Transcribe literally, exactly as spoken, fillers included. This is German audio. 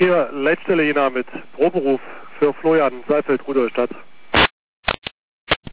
Hier, Leitstelle Jena mit Proberuf für Florian Seifeld, Rudolstadt.